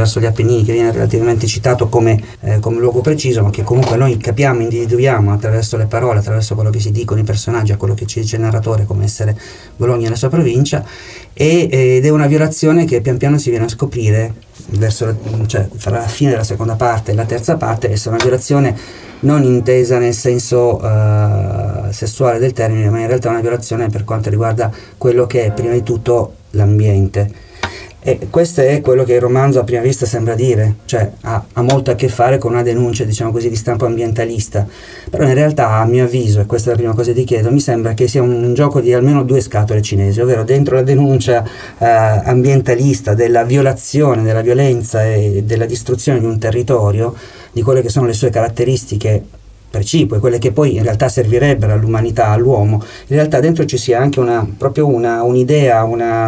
verso gli Appennini, che viene relativamente citato come luogo preciso, ma che comunque noi capiamo, individuiamo attraverso le parole, attraverso quello che si dicono i personaggi, a quello che ci dice il narratore, come essere Bologna e la sua provincia, ed è una violazione che pian piano si viene a scoprire fra la fine della seconda parte e la terza parte, essere una violazione non intesa nel senso sessuale del termine, ma in realtà una violazione per quanto riguarda quello che è prima di tutto l'ambiente. E questo è quello che il romanzo a prima vista sembra dire, cioè ha molto a che fare con una denuncia, diciamo così, di stampo ambientalista, però in realtà, a mio avviso, e questa è la prima cosa che ti chiedo, mi sembra che sia un gioco di almeno due scatole cinesi, ovvero dentro la denuncia ambientalista della violazione, della violenza e della distruzione di un territorio, di quelle che sono le sue caratteristiche precipue, quelle che poi in realtà servirebbero all'umanità, all'uomo. In realtà dentro ci sia anche un'idea,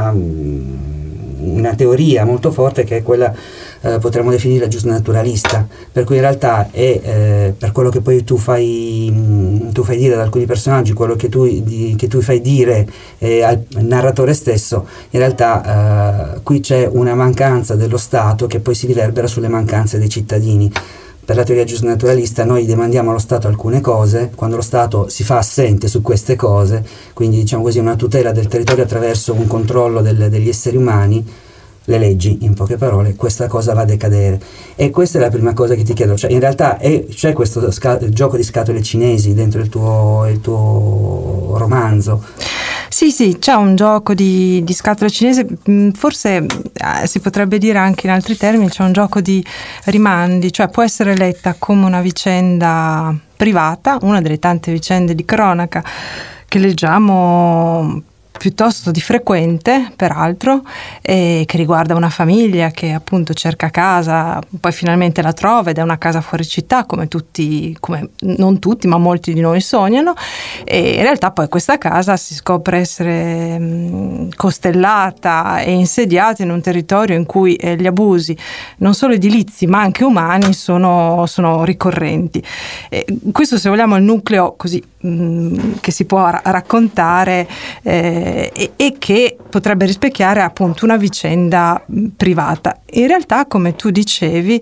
una teoria molto forte, che è quella potremmo definire giusnaturalista, per cui in realtà è per quello che poi tu fai dire ad alcuni personaggi, quello che tu fai dire al narratore stesso, in realtà qui c'è una mancanza dello Stato che poi si riverbera sulle mancanze dei cittadini. Per la teoria giusnaturalista noi demandiamo allo Stato alcune cose, quando lo Stato si fa assente su queste cose, quindi diciamo così una tutela del territorio attraverso un controllo degli esseri umani, le leggi, in poche parole, questa cosa va a decadere. E questa è la prima cosa che ti chiedo, cioè in realtà c'è questo gioco di scatole cinesi dentro il tuo romanzo? Sì, c'è un gioco di scatola cinese, forse si potrebbe dire anche in altri termini, c'è un gioco di rimandi, cioè può essere letta come una vicenda privata, una delle tante vicende di cronaca che leggiamo piuttosto di frequente, peraltro, che riguarda una famiglia che appunto cerca casa, poi finalmente la trova ed è una casa fuori città, come non tutti, ma molti di noi sognano, e in realtà poi questa casa si scopre essere costellata e insediata in un territorio in cui gli abusi, non solo edilizi ma anche umani, sono ricorrenti. Questo, se vogliamo, è il nucleo così che si può raccontare e che potrebbe rispecchiare appunto una vicenda privata. In realtà, come tu dicevi,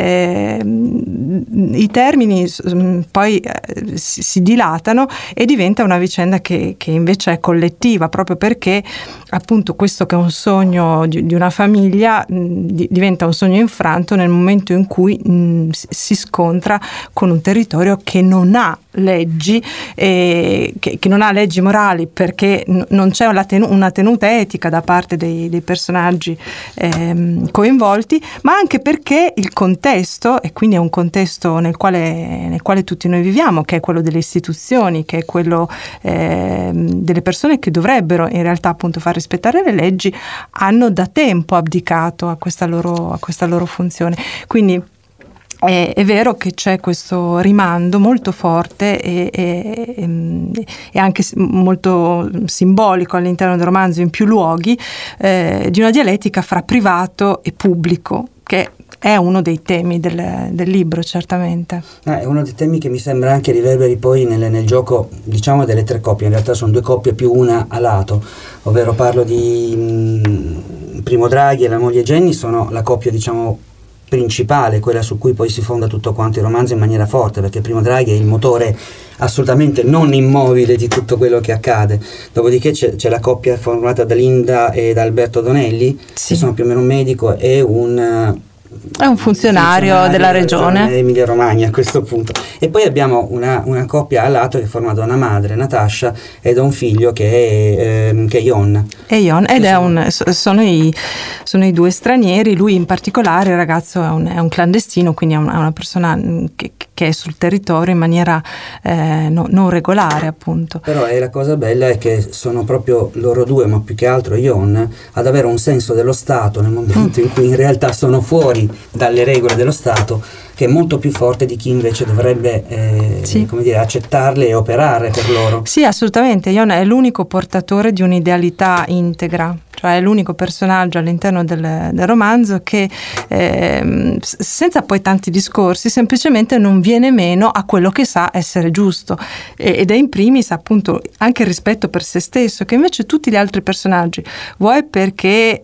i termini poi si dilatano e diventa una vicenda che invece è collettiva, proprio perché appunto questo che è un sogno di una famiglia diventa un sogno infranto nel momento in cui si scontra con un territorio che non ha leggi, che non ha leggi morali, perché non c'è una tenuta etica da parte dei personaggi coinvolti, ma anche perché il contesto, e quindi è un contesto nel quale tutti noi viviamo, che è quello delle istituzioni, che è quello delle persone che dovrebbero in realtà appunto far rispettare le leggi, hanno da tempo abdicato a questa loro funzione. Quindi è vero che c'è questo rimando molto forte e anche molto simbolico all'interno del romanzo in più luoghi, di una dialettica fra privato e pubblico, che è uno dei temi del libro, certamente. È uno dei temi che mi sembra anche riverberi poi nel gioco, diciamo, delle tre coppie. In realtà sono due coppie più una a lato, ovvero parlo di Primo Draghi e la moglie Jenny, sono la coppia, diciamo, principale, quella su cui poi si fonda tutto quanto il romanzo in maniera forte, perché Primo Draghi è il motore assolutamente non immobile di tutto quello che accade. Dopodiché c'è la coppia formata da Linda e da Alberto Donelli, sì, che sono più o meno un medico e è un funzionario della regione Emilia Romagna a questo punto, e poi abbiamo una coppia a lato che è formata da una madre, Natascia, e da un figlio che è Ion, ed sono i due stranieri. Lui in particolare, il ragazzo, è un clandestino, quindi è una persona che è sul territorio in maniera non regolare, appunto. Però la cosa bella è che sono proprio loro due, ma più che altro Ion, ad avere un senso dello Stato nel momento in cui in realtà sono fuori dalle regole dello Stato, che è molto più forte di chi invece dovrebbe accettarle e operare per loro. Sì, assolutamente. Ion è l'unico portatore di un'idealità integra, cioè è l'unico personaggio all'interno del romanzo che senza poi tanti discorsi semplicemente non viene meno a quello che sa essere giusto, ed è in primis appunto anche il rispetto per se stesso, che invece tutti gli altri personaggi, vuoi perché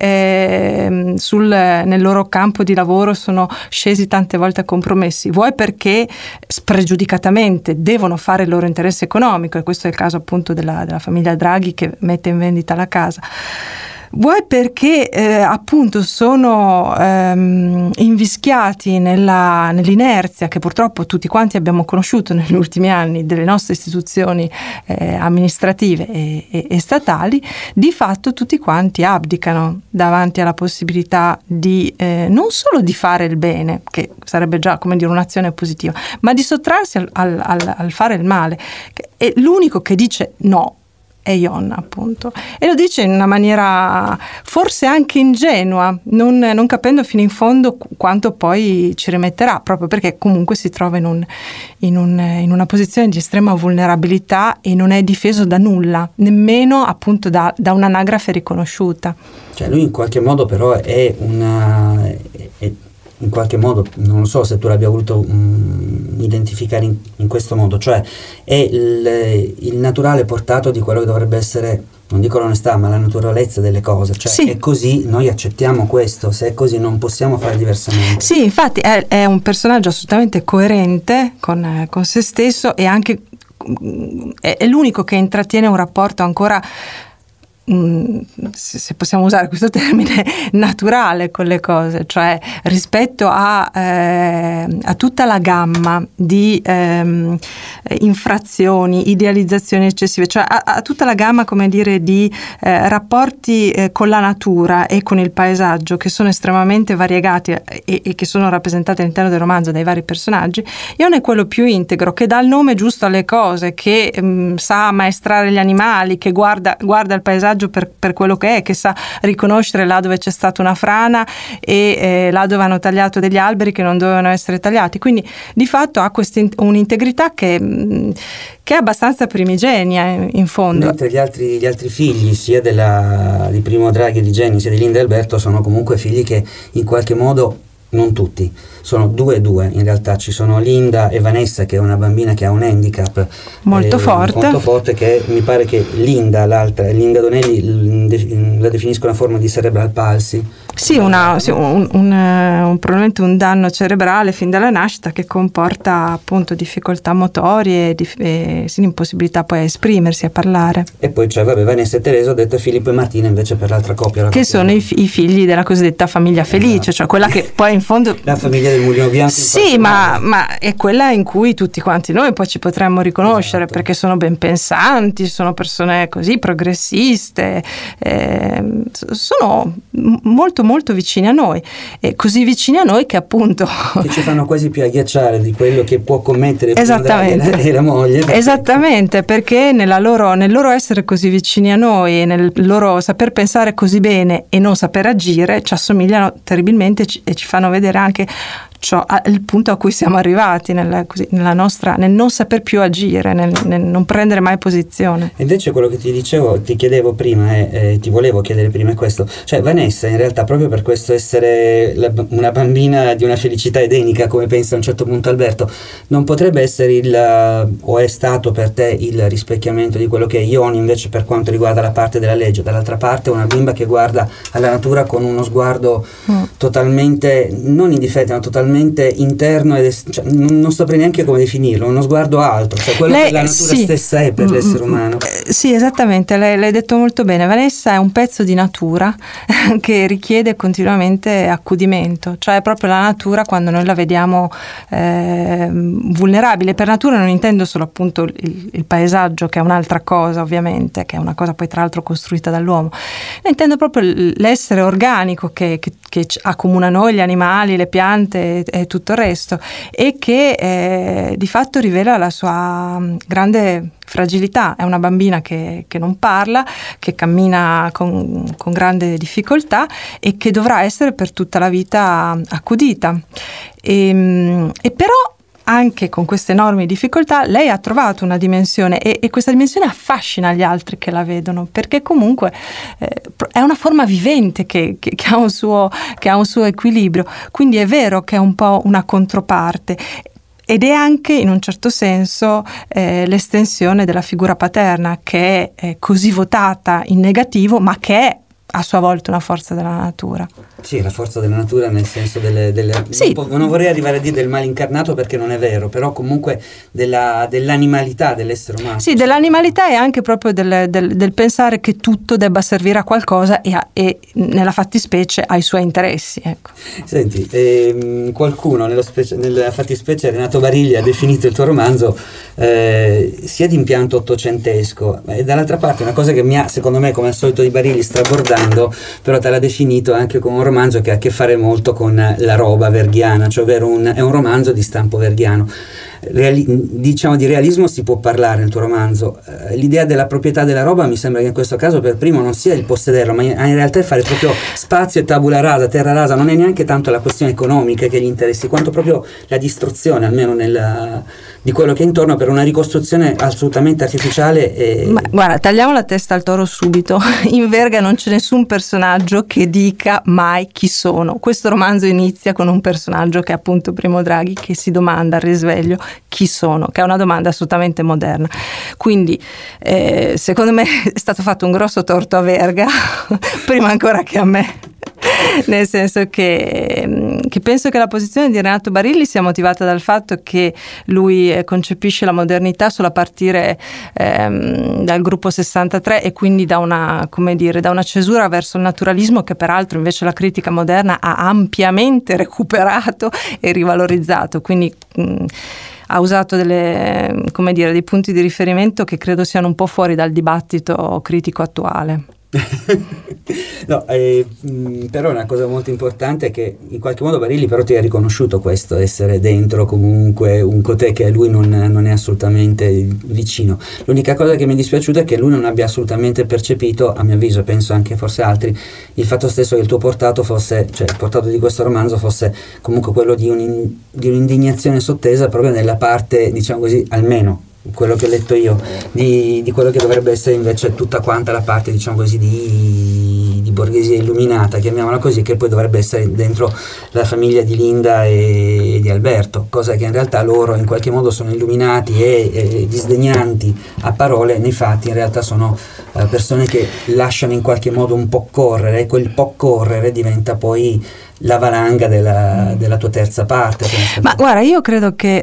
nel loro campo di lavoro sono scesi tante volte a compromessi, vuoi perché spregiudicatamente devono fare il loro interesse economico, e questo è il caso appunto della famiglia Draghi che mette in vendita la casa, vuoi perché appunto sono invischiati nell'inerzia che purtroppo tutti quanti abbiamo conosciuto negli ultimi anni delle nostre istituzioni amministrative e statali. Di fatto tutti quanti abdicano davanti alla possibilità di non solo di fare il bene, che sarebbe già come dire un'azione positiva, ma di sottrarsi al fare il male. E l'unico che dice no è Ion, appunto, e lo dice in una maniera forse anche ingenua, non capendo fino in fondo quanto poi ci rimetterà, proprio perché comunque si trova in una posizione di estrema vulnerabilità e non è difeso da nulla, nemmeno appunto da un'anagrafe riconosciuta. Cioè lui in qualche modo però è in qualche modo, non lo so se tu l'abbia voluto identificare in questo modo, cioè è il naturale portato di quello che dovrebbe essere, non dico l'onestà, ma la naturalezza delle cose, cioè sì. È così, noi accettiamo questo, se è così non possiamo fare diversamente. Sì, infatti è un personaggio assolutamente coerente con se stesso, e anche è l'unico che intrattiene un rapporto ancora, se possiamo usare questo termine, naturale con le cose, cioè rispetto a tutta la gamma di infrazioni, idealizzazioni eccessive, cioè a tutta la gamma, come dire, di rapporti con la natura e con il paesaggio, che sono estremamente variegati e che sono rappresentati all'interno del romanzo dai vari personaggi. Ion è quello più integro, che dà il nome giusto alle cose, che sa ammaestrare gli animali, che guarda il paesaggio per quello che sa riconoscere là dove c'è stata una frana e là dove hanno tagliato degli alberi che non dovevano essere tagliati. Quindi di fatto ha un'integrità che è abbastanza primigenia in fondo. Mentre gli altri figli, sia di Primo Draghi e di Jenny, sia di Linda e Alberto, sono comunque figli che in qualche modo, non tutti, sono 2 in realtà. Ci sono Linda e Vanessa, che è una bambina che ha un handicap molto forte, che mi pare che Linda Donelli la definisca una forma di cerebral palsy. Sì, probabilmente un danno cerebrale fin dalla nascita, che comporta appunto difficoltà motorie e l'impossibilità poi a esprimersi, a parlare. E poi c'è Vanessa e Teresa, ho detto Filippo e Martina invece per l'altra coppia. Che sono i figli della cosiddetta famiglia felice, cioè quella che poi in fondo... La famiglia del Mulino Bianco. Sì, ma è quella in cui tutti quanti noi poi ci potremmo riconoscere, esatto. Perché sono ben pensanti, sono persone così progressiste, sono molto molto vicini a noi, e così vicini a noi che appunto che ci fanno quasi più agghiacciare di quello che può commettere esattamente la moglie. Esattamente, perché nel loro essere così vicini a noi e nel loro saper pensare così bene e non saper agire, ci assomigliano terribilmente e ci fanno vedere anche il punto a cui siamo arrivati nel non saper più agire, nel non prendere mai posizione. Invece quello che ti chiedevo prima ti volevo chiedere prima è questo, cioè Vanessa in realtà, proprio per questo essere una bambina di una felicità edenica, come pensa a un certo punto Alberto, non potrebbe essere o è stato per te il rispecchiamento di quello che è Ion invece per quanto riguarda la parte della legge, dall'altra parte una bimba che guarda alla natura con uno sguardo totalmente, non indifferente, ma totalmente interno cioè, non saprei neanche come definirlo, uno sguardo alto, cioè quello che la natura stessa è per l'essere umano. Sì, esattamente, l'hai detto molto bene. Vanessa è un pezzo di natura che richiede continuamente accudimento, cioè è proprio la natura quando noi la vediamo vulnerabile. Per natura non intendo solo appunto il paesaggio, che è un'altra cosa ovviamente, che è una cosa poi tra l'altro costruita dall'uomo, ma intendo proprio l'essere organico che accomuna noi, gli animali, le piante e tutto il resto, e che di fatto rivela la sua grande fragilità. È una bambina che non parla, che cammina con grande difficoltà e che dovrà essere per tutta la vita accudita, e però anche con queste enormi difficoltà lei ha trovato una dimensione e questa dimensione affascina gli altri che la vedono, perché comunque è una forma vivente che ha un suo equilibrio, quindi è vero che è un po' una controparte. Ed è anche in un certo senso l'estensione della figura paterna, che è così votata in negativo, ma che è a sua volta una forza della natura. Sì, la forza della natura nel senso sì. non vorrei arrivare a dire del male incarnato, perché non è vero, però comunque dell'animalità dell'essere umano. Sì, dell'animalità e anche proprio del pensare che tutto debba servire a qualcosa e nella fattispecie ai suoi interessi. Ecco. Senti, qualcuno nella fattispecie Renato Barilli ha definito il tuo romanzo sia di impianto ottocentesco, e dall'altra parte una cosa che secondo me, come al solito di Barilli, strabordando, però te l'ha definito anche come un romanzo che ha a che fare molto con la roba verghiana, cioè ovvero è un romanzo di stampo verghiano. Diciamo di realismo si può parlare nel tuo romanzo. L'idea della proprietà della roba mi sembra che in questo caso per primo non sia il possederlo, ma in realtà è fare proprio spazio e tabula rasa, terra rasa. Non è neanche tanto la questione economica che gli interessi, quanto proprio la distruzione, almeno di quello che è intorno, per una ricostruzione assolutamente artificiale. Ma guarda, tagliamo la testa al toro subito. In Verga non c'è nessun personaggio che dica mai chi sono. Questo romanzo inizia con un personaggio che è appunto Primo Draghi, che si domanda al risveglio chi sono, che è una domanda assolutamente moderna. Quindi secondo me è stato fatto un grosso torto a Verga prima ancora che a me, nel senso che penso che la posizione di Renato Barilli sia motivata dal fatto che lui concepisce la modernità solo a partire dal gruppo 63 e quindi da una cesura verso il naturalismo, che peraltro invece la critica moderna ha ampiamente recuperato e rivalorizzato. Quindi ha usato dei punti di riferimento che credo siano un po' fuori dal dibattito critico attuale. No, però una cosa molto importante è che in qualche modo Barilli però ti ha riconosciuto questo, essere dentro comunque un cotè che a lui non è assolutamente vicino. L'unica cosa che mi è dispiaciuta è che lui non abbia assolutamente percepito, a mio avviso, penso anche forse altri, il fatto stesso che il tuo portato fosse, cioè il portato di questo romanzo fosse comunque quello di un'indignazione sottesa proprio nella parte, diciamo così, almeno quello che ho letto io, di quello che dovrebbe essere invece tutta quanta la parte, diciamo così, di borghesia illuminata, chiamiamola così, che poi dovrebbe essere dentro la famiglia di Linda e di Alberto, cosa che in realtà loro in qualche modo sono illuminati e disdegnanti a parole, nei fatti in realtà sono persone che lasciano in qualche modo un po' correre, e quel po' correre diventa poi la valanga della tua terza parte. Ma guarda, io credo che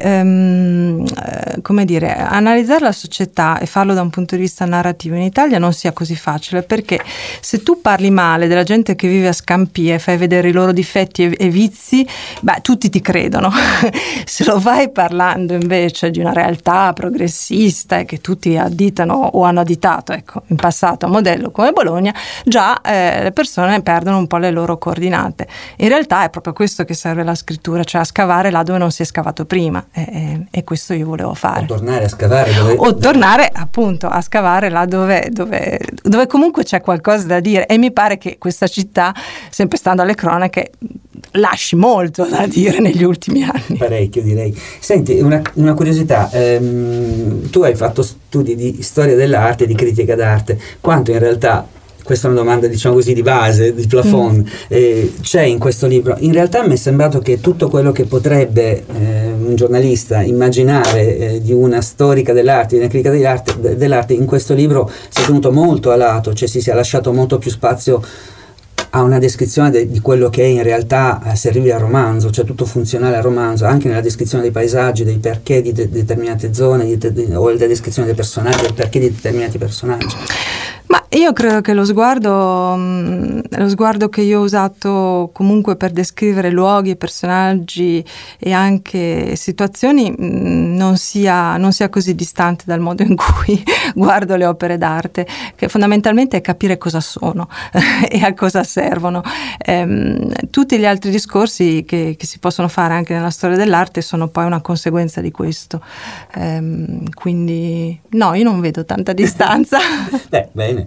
analizzare la società e farlo da un punto di vista narrativo in Italia non sia così facile, perché se tu parli male della gente che vive a Scampia e fai vedere i loro difetti e vizi, tutti ti credono. Se lo vai parlando invece di una realtà progressista e che tutti additano o hanno additato, ecco, in passato a modello come Bologna, già le persone perdono un po' le loro coordinate. In realtà è proprio questo che serve la scrittura, cioè a scavare là dove non si è scavato prima, e questo io volevo fare. O tornare a scavare tornare appunto a scavare là dove comunque c'è qualcosa da dire, e mi pare che questa città, sempre stando alle cronache, lasci molto da dire negli ultimi anni. Parecchio, direi. Senti, una curiosità, tu hai fatto studi di storia dell'arte e di critica d'arte, quanto in realtà, questa è una domanda, diciamo così, di base, di plafond, c'è in questo libro? In realtà mi è sembrato che tutto quello che potrebbe un giornalista immaginare di una storica dell'arte, di una critica dell'arte, in questo libro si è tenuto molto a lato, cioè si sia lasciato molto più spazio a una descrizione di quello che è in realtà servire al romanzo, cioè tutto funzionale al romanzo, anche nella descrizione dei paesaggi, dei perché di determinate zone, o la descrizione dei personaggi, del perché di determinati personaggi. Ma io credo che lo sguardo che io ho usato comunque per descrivere luoghi, personaggi e anche situazioni non sia così distante dal modo in cui guardo le opere d'arte, che fondamentalmente è capire cosa sono e a cosa servono. Tutti gli altri discorsi che si possono fare anche nella storia dell'arte sono poi una conseguenza di questo. Quindi no, io non vedo tanta distanza. Bene.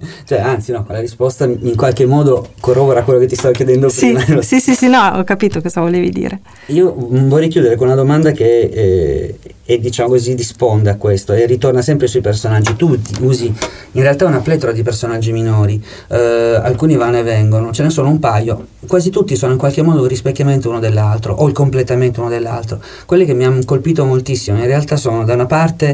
Cioè, anzi, no, la risposta in qualche modo corrobora quello che ti stavo chiedendo prima. Sì, no, ho capito cosa volevi dire. Io vorrei chiudere con una domanda che diciamo così risponde a questo e ritorna sempre sui personaggi. Tu usi in realtà una pletora di personaggi minori, alcuni vanno e vengono, ce ne sono un paio, quasi tutti sono in qualche modo un rispecchiamento uno dell'altro o il completamento uno dell'altro. Quelli che mi hanno colpito moltissimo in realtà sono da una parte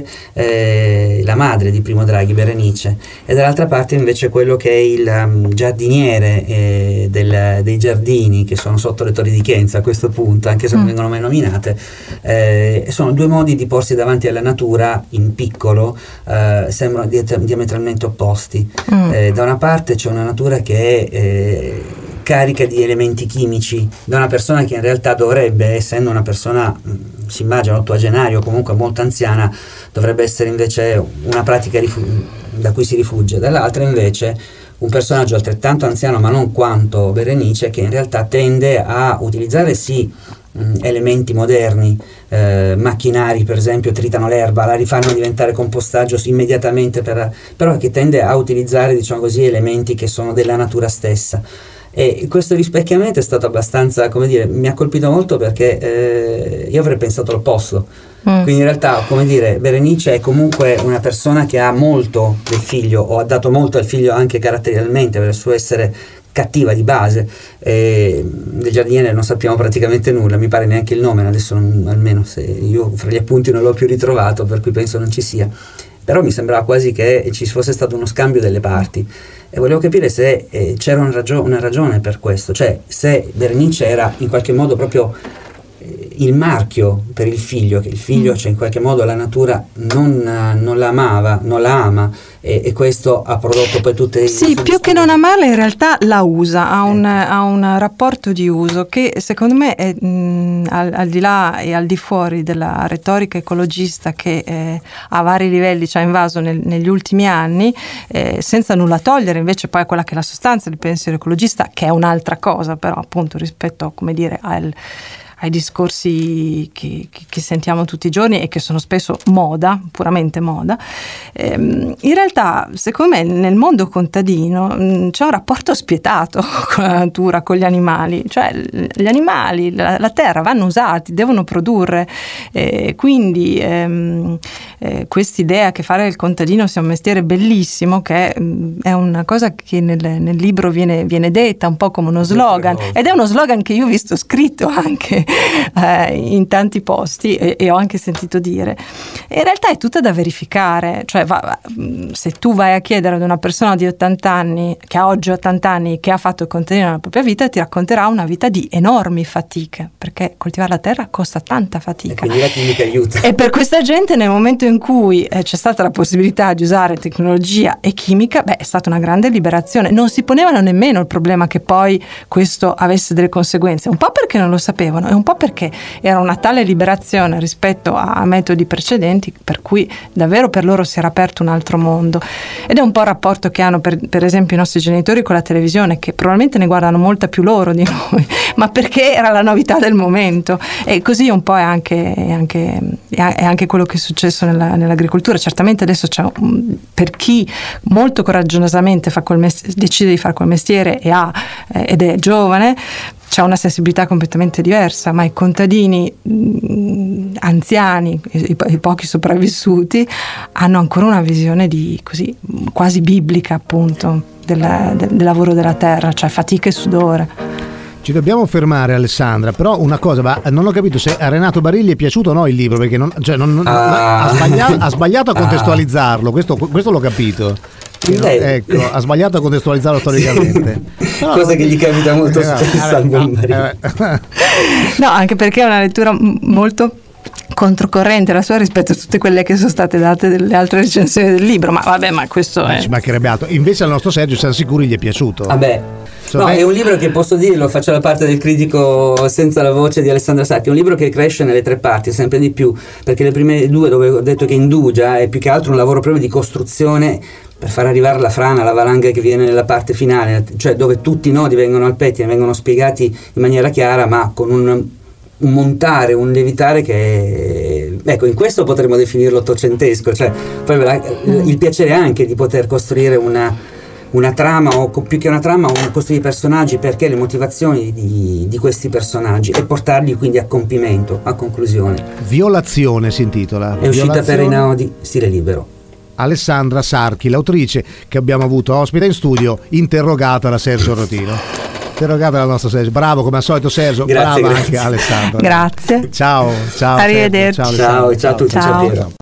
la madre di Primo Draghi, Berenice, e dall'altra parte invece quello che è il giardiniere dei giardini, che sono sotto le Torri di Chienza a questo punto, anche se non vengono mai nominate. Sono due modi di porsi davanti alla natura in piccolo, sembrano diametralmente opposti. Da una parte c'è una natura che è carica di elementi chimici, da una persona che in realtà dovrebbe, essendo una persona si immagina ottogenaria o comunque molto anziana, dovrebbe essere invece una pratica da cui si rifugge. Dall'altra invece un personaggio altrettanto anziano ma non quanto Berenice, che in realtà tende a utilizzare elementi moderni, macchinari per esempio tritano l'erba, la rifanno diventare compostaggio immediatamente, però che tende a utilizzare, diciamo così, elementi che sono della natura stessa. E questo rispecchiamento è stato abbastanza, come dire, mi ha colpito molto perché io avrei pensato l'opposto. Quindi in realtà, come dire, Berenice è comunque una persona che ha molto del figlio, o ha dato molto al figlio anche caratterialmente per il suo essere cattiva di base. Del giardiniere non sappiamo praticamente nulla, mi pare neanche il nome adesso, almeno se io fra gli appunti non l'ho più ritrovato, per cui penso non ci sia, però mi sembrava quasi che ci fosse stato uno scambio delle parti e volevo capire se c'era una ragione per questo, cioè se Berenice era in qualche modo proprio il marchio per il figlio, che il figlio cioè in qualche modo la natura non la amava, non la ama, e questo ha prodotto poi tutte le... Sì, più che non amarla in realtà la usa, ha un rapporto di uso che secondo me è al di là e al di fuori della retorica ecologista che a vari livelli ci ha invaso negli ultimi anni, senza nulla togliere invece poi a quella che è la sostanza del pensiero ecologista, che è un'altra cosa però appunto rispetto, come dire, ai discorsi che sentiamo tutti i giorni e che sono spesso moda, puramente moda. In realtà, secondo me, nel mondo contadino c'è un rapporto spietato con la natura, con gli animali, cioè gli animali, la terra vanno usati, devono produrre, quindi quest'idea che fare il contadino sia un mestiere bellissimo, che è una cosa che nel libro viene detta un po' come uno slogan, ed è uno slogan che io ho visto scritto anche in tanti posti e ho anche sentito dire. In realtà è tutta da verificare, cioè se tu vai a chiedere ad una persona di 80 anni, che ha oggi 80 anni, che ha fatto il contadino nella propria vita, ti racconterà una vita di enormi fatiche, perché coltivare la terra costa tanta fatica. E quindi la chimica aiuta. E per questa gente, nel momento in cui c'è stata la possibilità di usare tecnologia e chimica, è stata una grande liberazione. Non si ponevano nemmeno il problema che poi questo avesse delle conseguenze, un po' perché non lo sapevano e un po' perché era una tale liberazione rispetto a metodi precedenti, per cui davvero per loro si era aperto un altro mondo. Ed è un po' il rapporto che hanno per esempio i nostri genitori con la televisione, che probabilmente ne guardano molta più loro di noi, ma perché era la novità del momento. E così un po' è anche quello che è successo nell'agricoltura. Certamente adesso c'è per chi molto coraggiosamente decide di fare quel mestiere ed è giovane, c'è una sensibilità completamente diversa, ma i contadini anziani, i pochi sopravvissuti, hanno ancora una visione quasi biblica appunto del lavoro della terra, cioè fatica e sudore. Ci dobbiamo fermare, Alessandra, però una cosa, non ho capito se a Renato Barilli è piaciuto o no il libro, perché ha sbagliato a contestualizzarlo, questo l'ho capito. Ecco, ha sbagliato a contestualizzarlo storicamente. Cosa che gli capita molto spesso al buon Barilli. No, anche perché è una lettura molto controcorrente la sua rispetto a tutte quelle che sono state date delle altre recensioni del libro, ma questo è... Ci mancherebbe altro. Invece al nostro Sergio siamo sicuri gli è piaciuto. No, è un libro che, posso dirlo, faccio la parte del critico senza la voce di Alessandra Sacchi, è un libro che cresce nelle tre parti, sempre di più, perché le prime due, dove ho detto che indugia, è più che altro un lavoro proprio di costruzione per far arrivare la frana, la valanga che viene nella parte finale, cioè dove tutti i nodi vengono al pettine, vengono spiegati in maniera chiara, ma con un montare, un lievitare che ecco, in questo potremmo definirlo ottocentesco, cioè proprio il piacere anche di poter costruire una una trama, o più che una trama, un costruire i personaggi, perché le motivazioni di questi personaggi, e portarli quindi a compimento, a conclusione. Violazione si intitola. È uscita per Einaudi, stile libero. Alessandra Sarchi, l'autrice che abbiamo avuto ospite in studio, interrogata da Sergio Rotino. Interrogata dal nostro Sergio. Bravo come al solito Sergio, grazie, brava grazie. anche Alessandra. Grazie. Ciao, Arrivederci. Ciao, ciao a tutti. Ciao. Ciao.